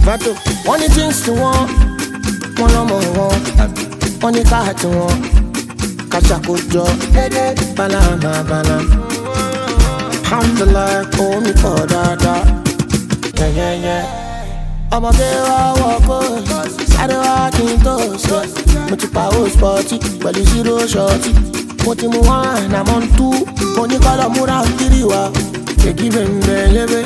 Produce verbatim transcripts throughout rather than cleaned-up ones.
Mato, one things to one, one no more one. One car to one, catch a good job. Banana, banana. Alhamdulillah, oh me for dada. Yeah, yeah, yeah. I'm a girl, walk on. Side walking toes. Much power sporty, but you zero shorty. What you want, I'm on two. When you call a mura, kiriwa. They give him the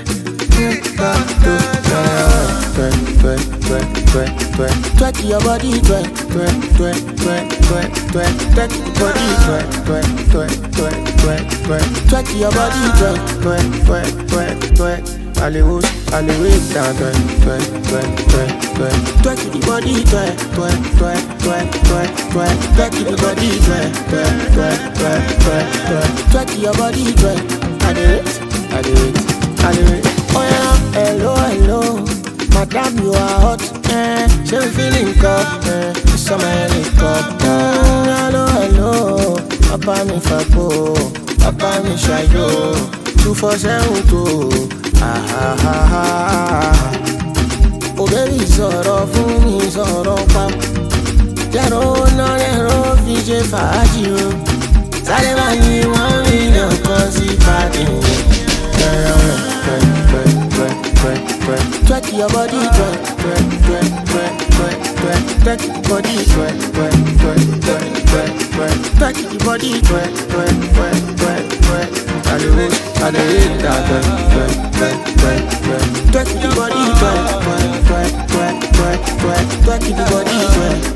twerk your body, twerk, twerk, twerk, twerk, twerk, twerk, twerk your body, twerk, twerk, twerk, twerk, twerk, twerk, twerk your body, twerk, twerk, twerk, twerk, twerk. Hollywood, Hollywood, down, twerk, twerk, twerk, twerk, twerk, twerk your body, twerk, twerk, twerk, twerk, twerk, twerk, twerk your body, twerk, twerk, twerk, twerk, twerk, twerk, twerk your body, twerk. I do it, I do it, I do it. Oh yeah, hello, hello. Madam, you are hot, eh? She feeling cold, eh? Summer helicopter. Mm, hello, hello. Papa mi fapo, papa mi shayo. Two for seven two. Ah ah ah ah. Oh baby, sọ̀rọ̀ fún mi, sọ̀rọ̀ pa. Jẹ́rọ náà lẹ́rọ fi ṣe fàájì o. Sáré bá ní one million kan sí pàdé. Twerk your body, twerk, twerk, twerk, twerk, twerk, twerk, twerk your body, twerk, twerk, twerk, twerk, twerk, twerk, twerk your body, twerk, twerk, twerk, twerk, twerk. I do it, I do it, twerk, twerk, twerk, twerk, twerk, twerk your body, twerk, twerk, twerk, twerk, twerk, twerk, twerk your body, twerk.